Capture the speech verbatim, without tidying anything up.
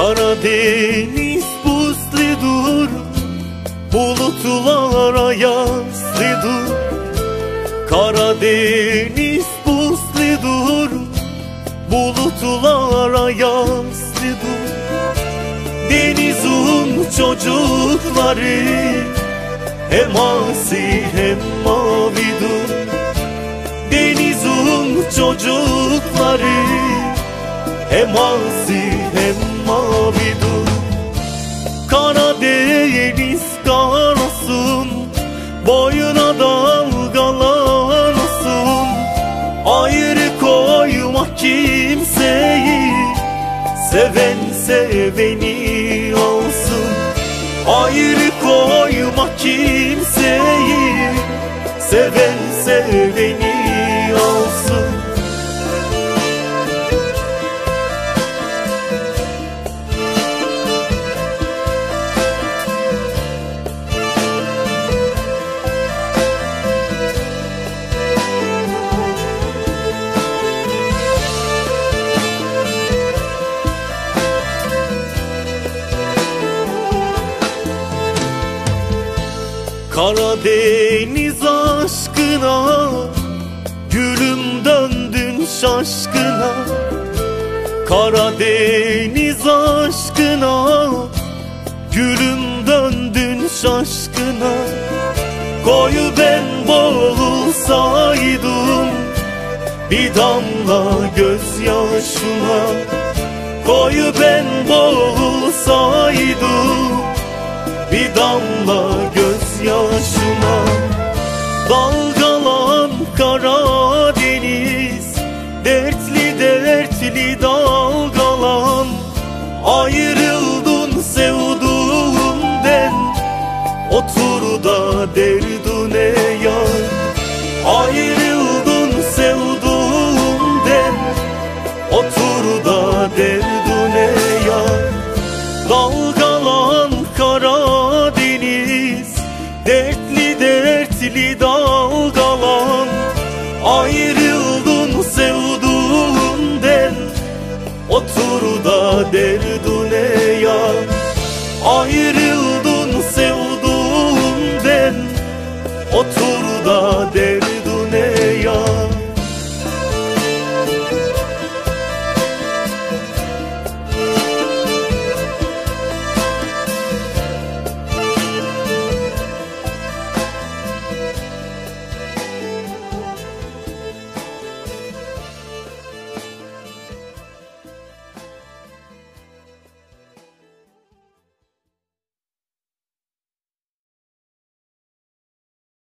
Karadeniz buzludur, bulutlara yaslıdır. Karadeniz buzludur, bulutlara yaslıdır. Denizin çocukları hem asi hem mavidir. Denizin çocukları hem asi hem mavidir. Karadeniz karasın, boyuna dalgalar olsun. Ayrı koyma kimseyi, seven seveni olsun. Ayrı koyma kimseyi, seven seveni olsun. Karadeniz aşkına, gülüm döndün şaşkına. Karadeniz aşkına, gülüm döndün şaşkına. Koyu ben boğulsaydım bir damla gözyaşına. Koyu ben boğulsaydım bir damla gözyaşına. Dalgalan Karadeniz, dertli dertli dalgalan. Ayrıldın sevduğumden, otur da derdine yan. Ayrıldın sevduğumden, otur da derdine yan. Dalgalan Karadeniz, dertli dertli dalgalan. Ayrıldın sevduğumden, otur da derdine yan. Ayrıldın sevduğumden, otur da derdine yan.